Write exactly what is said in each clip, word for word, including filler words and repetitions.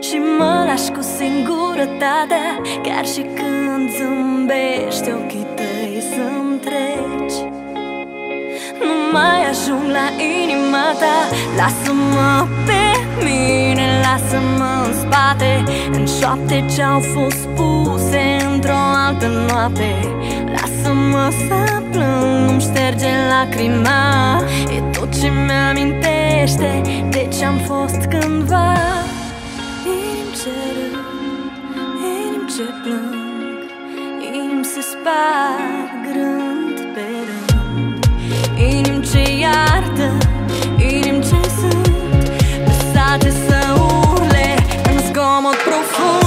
și mă lași cu singurătatea. Chiar și când zâmbești, ochii tăi să-mi treci. Nu mai ajung la inima ta. Lasă-mă pe mine, lasă-mă în spate, în șoapte ce-au fost spuse într-o altă noapte. Lasă-mă să plâng, nu-mi șterge lacrima. E tot ce mi-amintește de ce-am fost cândva. Inimi ce râd, inimi ce plâng, inimi se sparg rând pe rând. Inimi ce iartă, inimi ce sunt lăsate să urle în zgomot profund.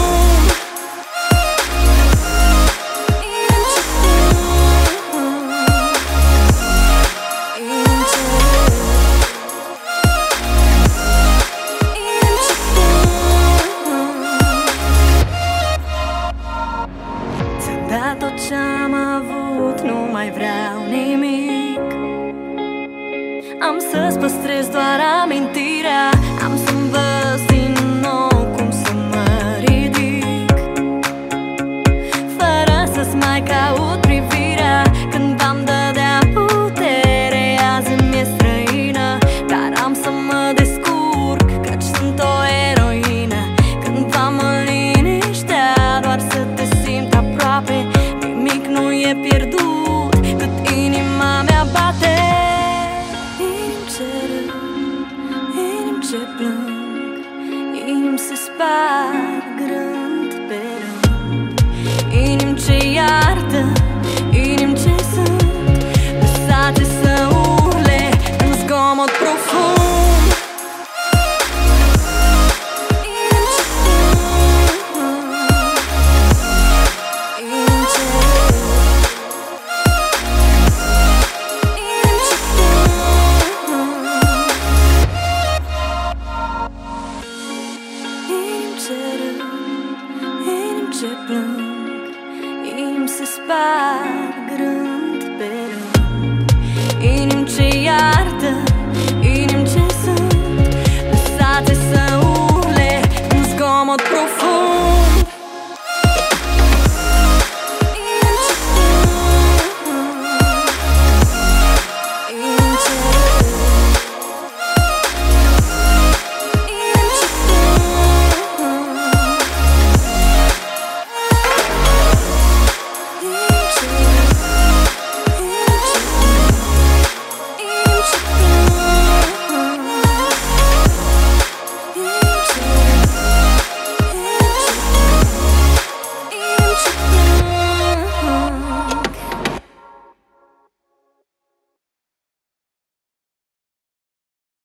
Da, tot ce-am avut, nu mai vreau nimic. Am să-ți păstrez doar amintirea. Am să învăț din nou cum să mă ridic, fără să-ți mai caut privirea. Când v-am dădea putere, azi mi-e străină. Dar am să mă descurc, căci sunt o eroină. Când v-am liniștea, doar să te simt aproape. Nimic nu e pierdut cât inima mea bate. Inimi ce râd, inimi ce plâng, inimi se sparg rând pe rând. Inimi ce iartă, inimi ce sunt lăsate să urle în zgomot profund. Ce plâng, inimi se sparg rând pe rând. Inimi ce iartă, inimi ce sunt lăsate să urle în zgomot profund.